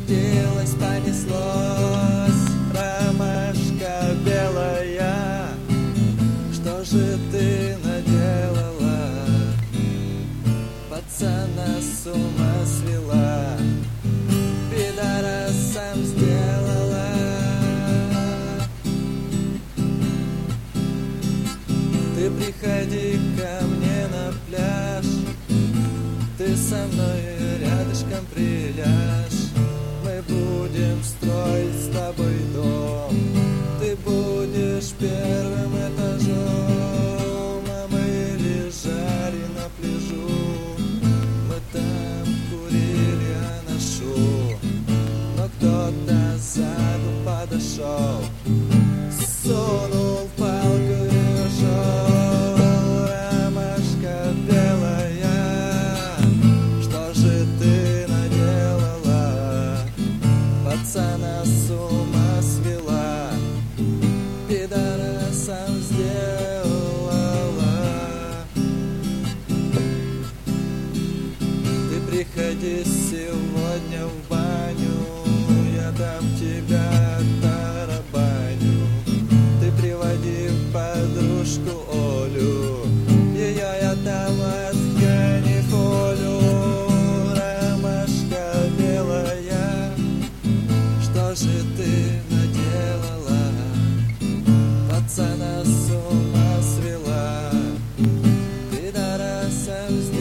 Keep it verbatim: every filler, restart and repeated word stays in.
закрутилось, понеслось. Ромашка белая, что же ты наделала? Пацана с ума свела, пидорасом сделала. Ты приходи ко мне на пляж, ты со мной рядышком приляжь. Мы будем строить с тобой дом, ты будешь первым этажом, а мы лежали на пляжу. Мы там курили анашу, но кто-то сзаду подошел, сунул палку и ушел. Ромашка белая, что же ты наделала? Пацана с ума свела, пидорасом сделала. Ты приходи сегодня в баню, я дам тебя тарабаню. Ты приводи подружку Олю, ее я дам от канифолю. Ромашка белая, что же ты наделала? Пацана с ума свела, пидорасом сделала.